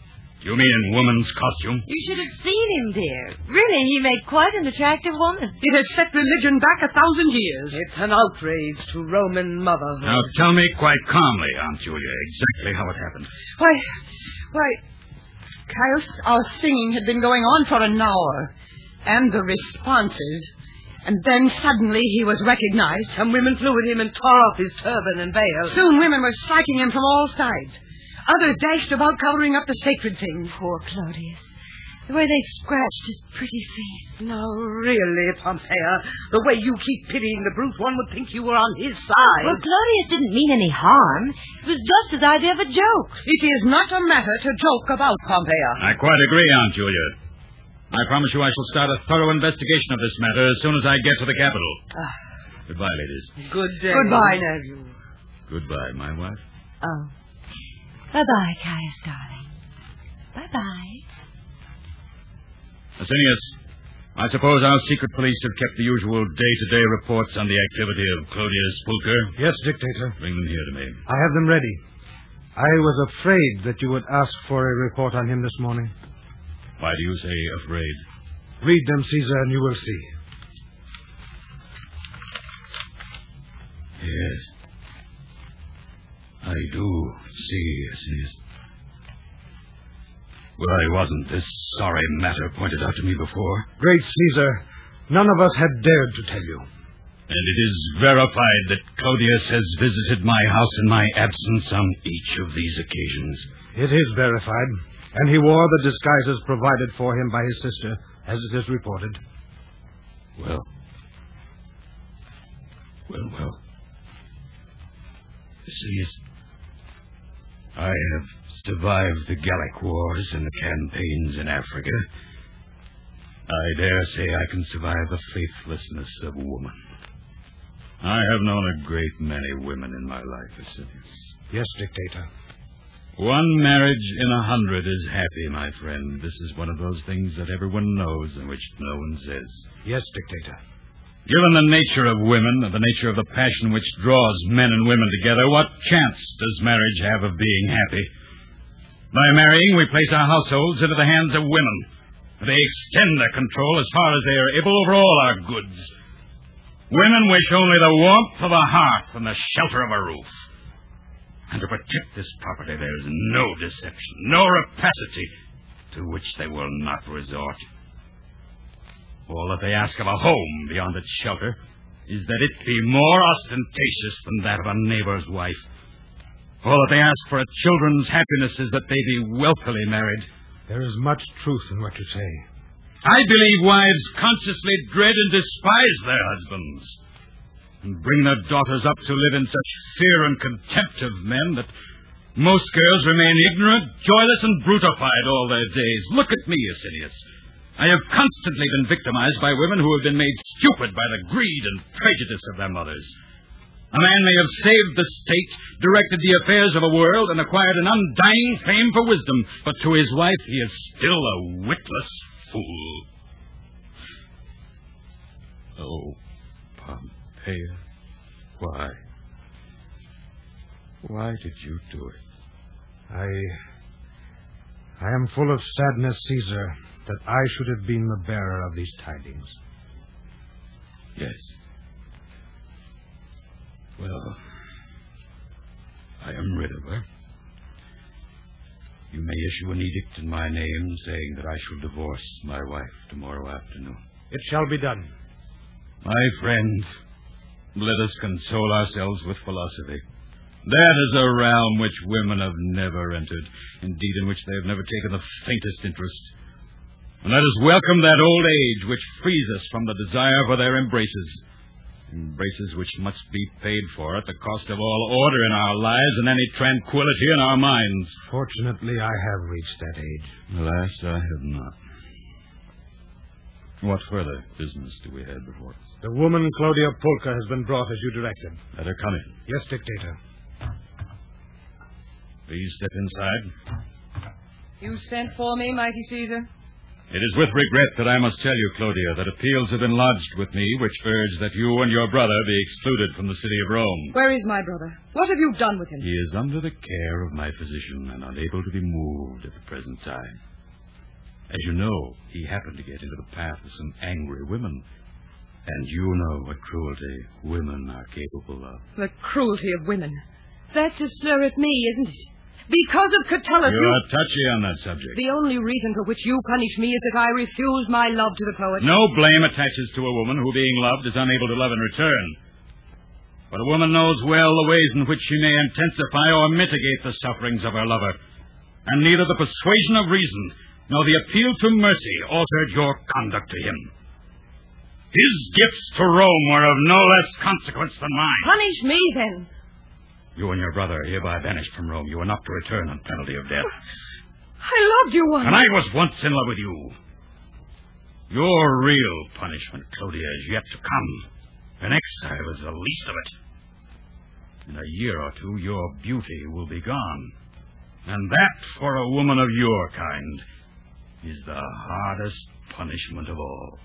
You mean in woman's costume? You should have seen him, dear. Really, he made quite an attractive woman. It has set religion back 1,000 years. It's an outrage to Roman motherhood. Now tell me quite calmly, Aunt Julia, exactly how it happened. Why, Caius, our singing had been going on for an hour. And the responses. And then suddenly he was recognized. Some women flew at him and tore off his turban and veil. Soon women were striking him from all sides. Others dashed about covering up the sacred things. Poor Claudius. The way they scratched his pretty face. No, really, Pompeia. The way you keep pitying the brute, one would think you were on his side. Well, Claudius didn't mean any harm. It was just his idea of a joke. It is not a matter to joke about, Pompeia. I quite agree, Aunt Julia. I promise you I shall start a thorough investigation of this matter as soon as I get to the capital. Goodbye, ladies. Good day. Goodbye, nephew. Goodbye, my wife. Oh. Bye-bye, Caius, darling. Bye-bye. Asinius, I suppose our secret police have kept the usual day-to-day reports on the activity of Claudius Pulcher? Yes, Dictator. Bring them here to me. I have them ready. I was afraid that you would ask for a report on him this morning. Why do you say afraid? Read them, Caesar, and you will see. Yes. I do see, Asinius. Why wasn't this sorry matter pointed out to me before? Great Caesar, none of us had dared to tell you. And it is verified that Claudius has visited my house in my absence on each of these occasions. It is verified, and he wore the disguises provided for him by his sister, as it is reported. Well. Asinius, I have survived the Gallic Wars and the campaigns in Africa. I dare say I can survive the faithlessness of woman. I have known a great many women in my life, Asinius. Yes, Dictator. 1 marriage in 100 is happy, my friend. This is one of those things that everyone knows and which no one says. Yes, Dictator. Given the nature of women and the nature of the passion which draws men and women together, what chance does marriage have of being happy? By marrying, we place our households into the hands of women. They extend their control as far as they are able over all our goods. Women wish only the warmth of a hearth and the shelter of a roof. And to protect this property, there is no deception, no rapacity to which they will not resort. All that they ask of a home beyond its shelter is that it be more ostentatious than that of a neighbor's wife. All that they ask for a children's happiness is that they be wealthily married. There is much truth in what you say. I believe wives consciously dread and despise their husbands and bring their daughters up to live in such fear and contempt of men that most girls remain ignorant, joyless, and brutified all their days. Look at me, Asinius. I have constantly been victimized by women who have been made stupid by the greed and prejudice of their mothers. A man may have saved the state, directed the affairs of a world, and acquired an undying fame for wisdom, but to his wife he is still a witless fool. Oh, Pompeia, why? Why did you do it? I am full of sadness, Caesar, that I should have been the bearer of these tidings. Yes. Well, I am rid of her. You may issue an edict in my name saying that I shall divorce my wife tomorrow afternoon. It shall be done. My friend, let us console ourselves with philosophy. That is a realm which women have never entered, indeed in which they have never taken the faintest interest. And let us welcome that old age which frees us from the desire for their embraces. Embraces which must be paid for at the cost of all order in our lives and any tranquility in our minds. Fortunately, I have reached that age. Alas, I have not. What further business do we have before us? The woman, Claudia Pulcher, has been brought as you directed. Let her come in. Yes, Dictator. Please step inside. You sent for me, mighty Caesar? It is with regret that I must tell you, Clodia, that appeals have been lodged with me which urge that you and your brother be excluded from the city of Rome. Where is my brother? What have you done with him? He is under the care of my physician and unable to be moved at the present time. As you know, he happened to get into the path of some angry women. And you know what cruelty women are capable of. The cruelty of women. That's a slur at me, isn't it? Because of Catullus, you are touchy on that subject. The only reason for which you punish me is that I refuse my love to the poet. No blame attaches to a woman who, being loved, is unable to love in return. But a woman knows well the ways in which she may intensify or mitigate the sufferings of her lover. And neither the persuasion of reason nor the appeal to mercy altered your conduct to him. His gifts to Rome were of no less consequence than mine. Punish me, then. You and your brother are hereby banished from Rome. You are not to return on penalty of death. I loved you once. And I was once in love with you. Your real punishment, Clodia, is yet to come. An exile is the least of it. In a year or two, your beauty will be gone. And that, for a woman of your kind, is the hardest punishment of all.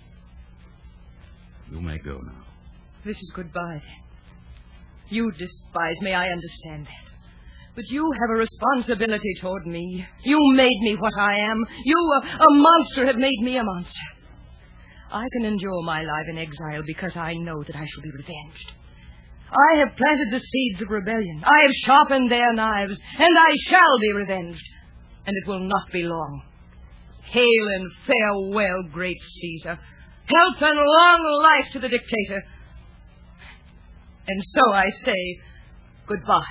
You may go now. This is goodbye. You despise me, I understand that. But you have a responsibility toward me. You made me what I am. You, a monster, have made me a monster. I can endure my life in exile because I know that I shall be revenged. I have planted the seeds of rebellion. I have sharpened their knives, and I shall be revenged. And it will not be long. Hail and farewell, great Caesar. Health and long life to the dictator. And so I say goodbye.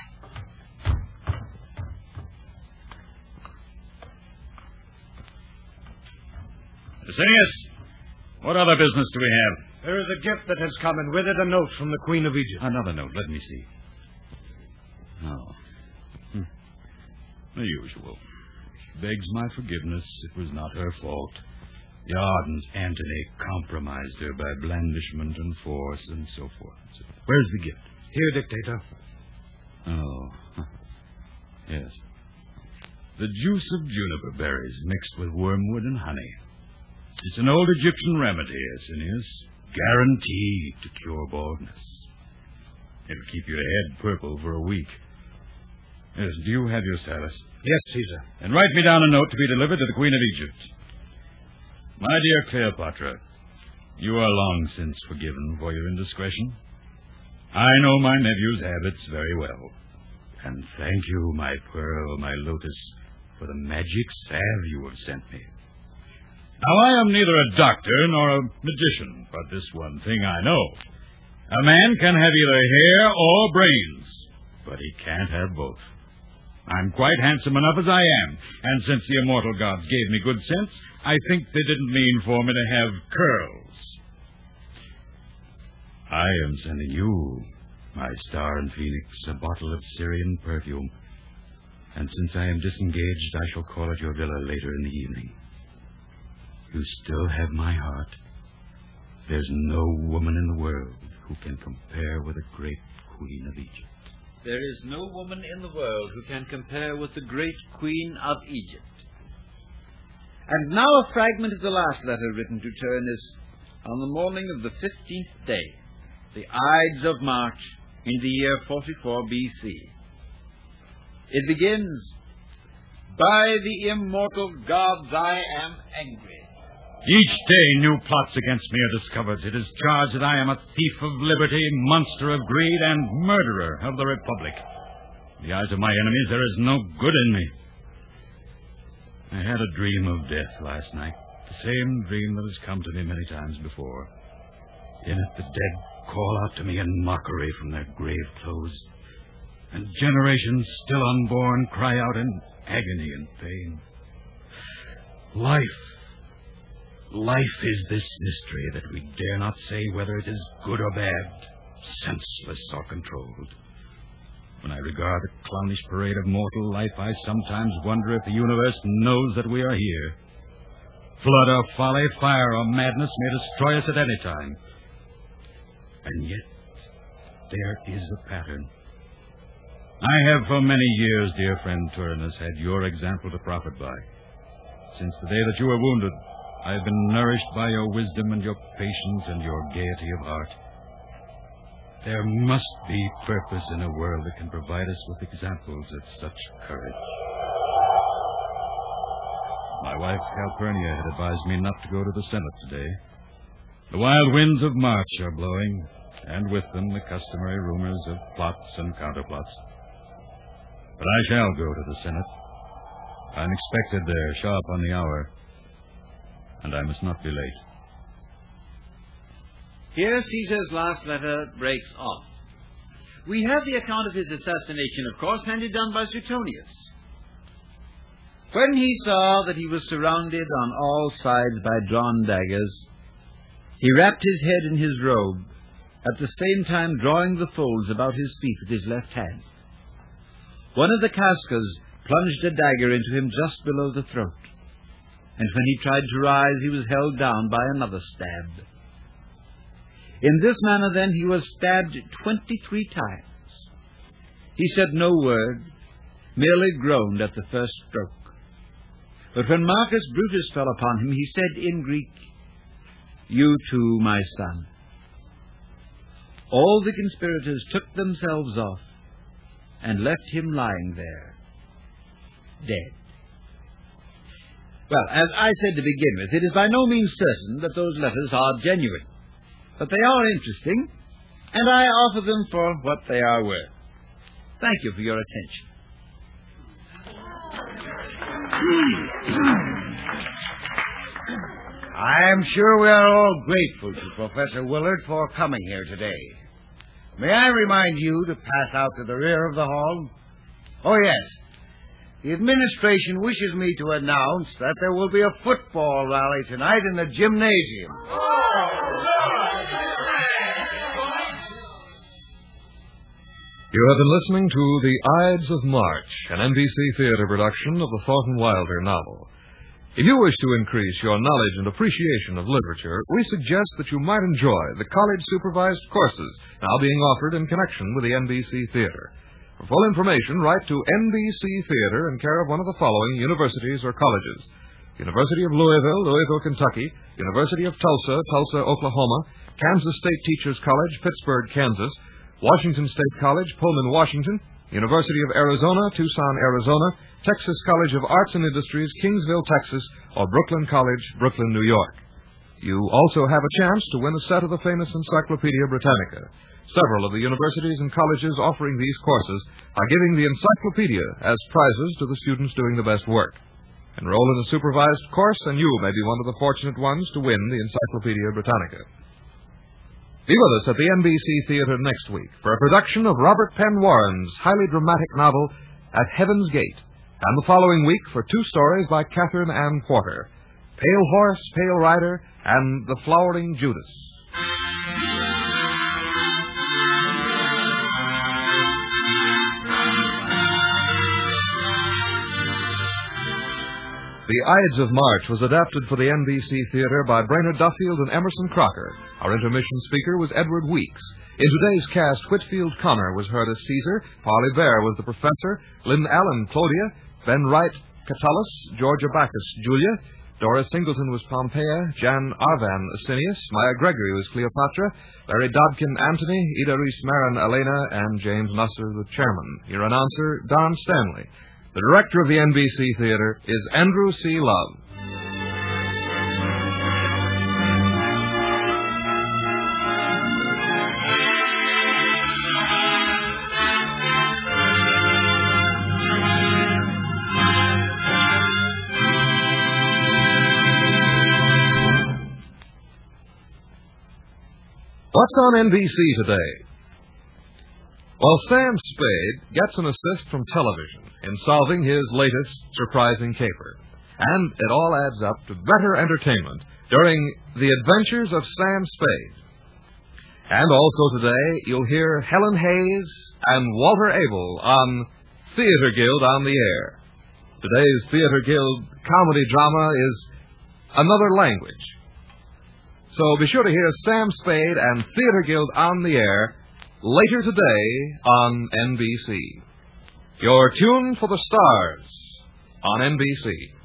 Licinius, what other business do we have? There is a gift that has come, and with it a note from the Queen of Egypt. Another note. Let me see. Oh. The usual. She begs my forgiveness. It was not her fault. The ardent Antony compromised her by blandishment and force and so forth. Where's the gift? Here, Dictator. Oh. Yes. The juice of juniper berries mixed with wormwood and honey. It's an old Egyptian remedy, Asinius. Guaranteed to cure baldness. It'll keep your head purple for a week. Yes, do you have your Salus? Yes, Caesar. And write me down a note to be delivered to the Queen of Egypt. My dear Cleopatra, you are long since forgiven for your indiscretion. I know my nephew's habits very well. And thank you, my pearl, my lotus, for the magic salve you have sent me. Now, I am neither a doctor nor a magician, but this one thing I know. A man can have either hair or brains, but he can't have both. I'm quite handsome enough as I am, and since the immortal gods gave me good sense, I think they didn't mean for me to have curls. I am sending you, my star and phoenix, a bottle of Syrian perfume, and since I am disengaged, I shall call at your villa later in the evening. You still have my heart. There's no woman in the world who can compare with the great Queen of Egypt. There is no woman in the world who can compare with the great Queen of Egypt. And now a fragment of the last letter written to Turnus on the morning of the 15th day, the Ides of March, in the year 44 B.C. It begins, "By the immortal gods I am angry." Each day new plots against me are discovered. It is charged that I am a thief of liberty, monster of greed, and murderer of the Republic. In the eyes of my enemies, there is no good in me. I had a dream of death last night, the same dream that has come to me many times before. In it, the dead call out to me in mockery from their grave clothes, and generations still unborn cry out in agony and pain. Life is this mystery that we dare not say whether it is good or bad, senseless or controlled. When I regard the clownish parade of mortal life, I sometimes wonder if the universe knows that we are here. Flood or folly, fire or madness may destroy us at any time. And yet, there is a pattern. I have for many years, dear friend Turnus, had your example to profit by. Since the day that you were wounded, I have been nourished by your wisdom and your patience and your gaiety of heart. There must be purpose in a world that can provide us with examples of such courage. My wife, Calpurnia, had advised me not to go to the Senate today. The wild winds of March are blowing, and with them the customary rumors of plots and counterplots. But I shall go to the Senate. I'm expected there, sharp on the hour, and I must not be late. Here Caesar's last letter breaks off. We have the account of his assassination, of course, handed down by Suetonius. When he saw that he was surrounded on all sides by drawn daggers, he wrapped his head in his robe, at the same time drawing the folds about his feet with his left hand. One of the Cascas plunged a dagger into him just below the throat, and when he tried to rise, he was held down by another stab. In this manner, then, he was stabbed 23 times. He said no word, merely groaned at the first stroke. But when Marcus Brutus fell upon him, he said in Greek, "You too, my son." All the conspirators took themselves off and left him lying there, dead. Well, as I said to begin with, it is by no means certain that those letters are genuine. But they are interesting, and I offer them for what they are worth. Thank you for your attention. I am sure we are all grateful to Professor Willard for coming here today. May I remind you to pass out to the rear of the hall? Oh, yes. The administration wishes me to announce that there will be a football rally tonight in the gymnasium. You have been listening to The Ides of March, an NBC Theater production of the Thornton Wilder novel. If you wish to increase your knowledge and appreciation of literature, we suggest that you might enjoy the college-supervised courses now being offered in connection with the NBC Theater. For full information, write to NBC Theater in care of one of the following universities or colleges: University of Louisville, Louisville, Kentucky; University of Tulsa, Tulsa, Oklahoma; Kansas State Teachers College, Pittsburgh, Kansas; Washington State College, Pullman, Washington; University of Arizona, Tucson, Arizona; Texas College of Arts and Industries, Kingsville, Texas; or Brooklyn College, Brooklyn, New York. You also have a chance to win a set of the famous Encyclopedia Britannica. Several of the universities and colleges offering these courses are giving the encyclopedia as prizes to the students doing the best work. Enroll in a supervised course, and you may be one of the fortunate ones to win the Encyclopedia Britannica. Be with us at the NBC Theater next week for a production of Robert Penn Warren's highly dramatic novel, At Heaven's Gate, and the following week for two stories by Catherine Ann Porter, Pale Horse, Pale Rider, and The Flowering Judas. The Ides of March was adapted for the NBC Theater by Brainerd Duffield and Emerson Crocker. Our intermission speaker was Edward Weeks. In today's cast, Whitfield Connor was heard as Caesar, Parley Bear was the Professor, Lynn Allen, Clodia, Ben Wright, Catullus, Georgia Bacchus, Julia, Dora Singleton was Pompeia, Jan Arvan, Asinius, Maya Gregory was Cleopatra, Larry Dodkin, Antony, Ida Reese Marin, Elena, and James Nusser, the chairman. Your announcer, Don Stanley. The director of the NBC Theater is Andrew C. Love. What's on NBC today? Well, Sam Spade gets an assist from television in solving his latest surprising caper. And it all adds up to better entertainment during The Adventures of Sam Spade. And also today, you'll hear Helen Hayes and Walter Abel on Theater Guild on the Air. Today's Theater Guild comedy drama is Another Language. So be sure to hear Sam Spade and Theater Guild on the Air later today on NBC. You're tuned for the stars on NBC.